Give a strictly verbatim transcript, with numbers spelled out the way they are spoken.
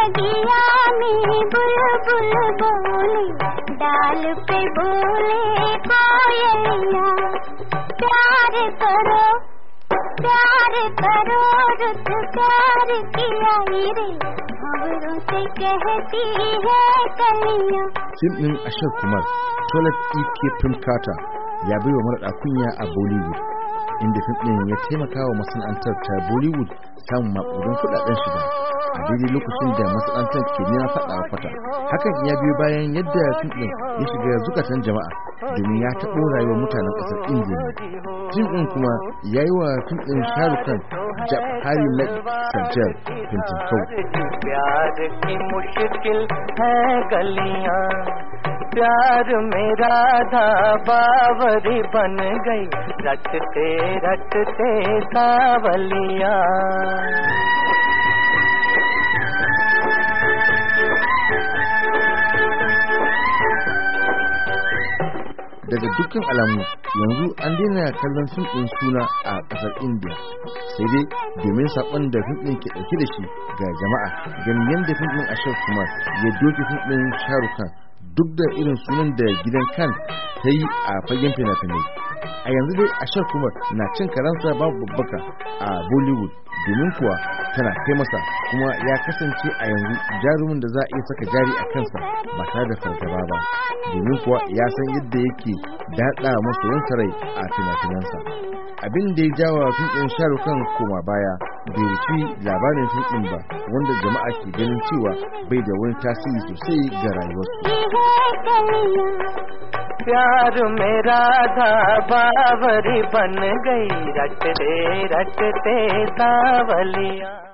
बगिया में बुलबुल बोले, डाल पे बोले कोयलिया। प्यार करो प्यार करो रुत प्यार किया रे, खबरों से कहती है कलियां। Fim ɗin Ashok Kumar, Toilet E K Film Carter ya bai wa mara kunya a Bollywood, inda fim ɗin ya taimaka wa masana'antar ta Bollywood samun maƙudan kuɗaɗen shiga a daidai lokacin da masana'antar ke nema faɗa wa fata. Hakan ya biyo bayan yadda fim ɗin ya shiga zukatan jama'a domin ya taɓo rayuwar mutanen ƙasar Indiya. Fim ɗin kuma ya yi wa fim ɗin Shah Rukh Khan Jab Hari Lag Sajjal fintinkau. प्यार की मुश्किल है गलियां, प्यार में राधा बावरी बन गई, रटते रटते सावलियां। Daga dukkan alamu yanzu an daina kallon fim ɗin suna a ƙasar India, sai dai domin saƙon da fim ɗin ke ɗauke da shi ga jama'a, ganin yadda fim ɗin Ashok Kumar ya doke fim ɗin Shah Rukh Khan duk da irin sunan da gidan Khan ta yi a fagen fina-finai. A yanzu dai Ashok Kumar na cin karansa babu babbaka a Bollywood, domin kuwa tana kai masa, kuma ya kasance a yanzu jarumin da za a iya saka jari a kansa ba tare da fargaba ba, domin kuwa ya san yadda yake daɗa masoyansa rai a fina-finansa. Abin da ya jawa fim ɗin Shah Rukh Khan koma baya bai wuce labarin fim ɗin ba, wanda jama'a ke ganin cewa bai da wani tasiri sosai ga rayuwarsu. प्यार में राधा बावरी बन गई, रटते रटते सावलियां।